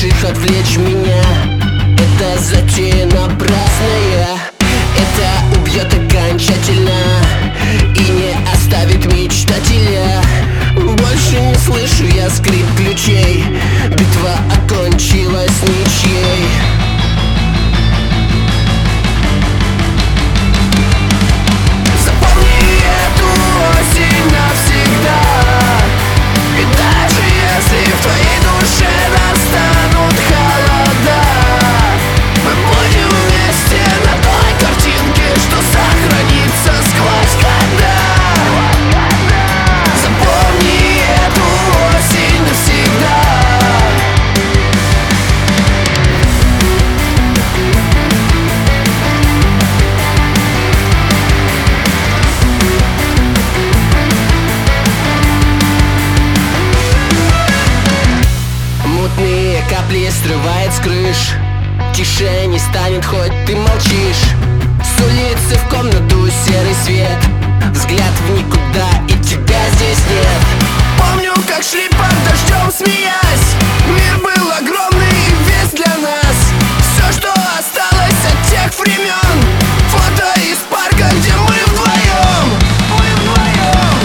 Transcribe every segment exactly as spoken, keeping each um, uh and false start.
решишь отвлечь меня, это затея напрасная. Это убьет окончательно и не оставит мечтателя. Больше не слышу я скрип ключей, битва окончилась ничьей. Запомни эту осень навсегда, и даже если в твоей душе настанут холода, мы будем вместе на той картинке, что сохранится сквозь года. Запомни эту осень навсегда. Мутные капли срывает с крыш, тише не станет, хоть ты молчишь. С улицы в комнату серый свет, взгляд в никуда, и тебя здесь нет. Помню, как шли под дождем, смеясь, мир был огромный и весь для нас. Все, что осталось от тех времен, фото из парка, где мы вдвоем. Мы вдвоем.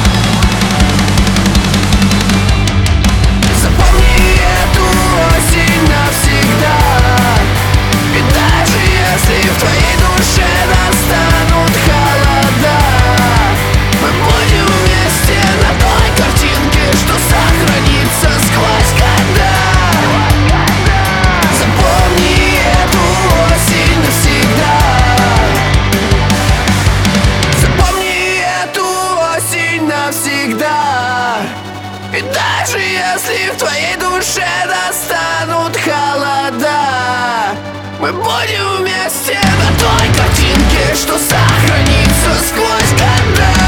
Запомни эту осень навсегда, и даже если в твоей душе настанут холода, мы будем вместе на той картинке, что сохранится сквозь года. Запомни эту осень навсегда. Запомни эту осень навсегда. И даже если в твоей душе настанут холода, мы будем вместе на той картинке, что сохранится сквозь года.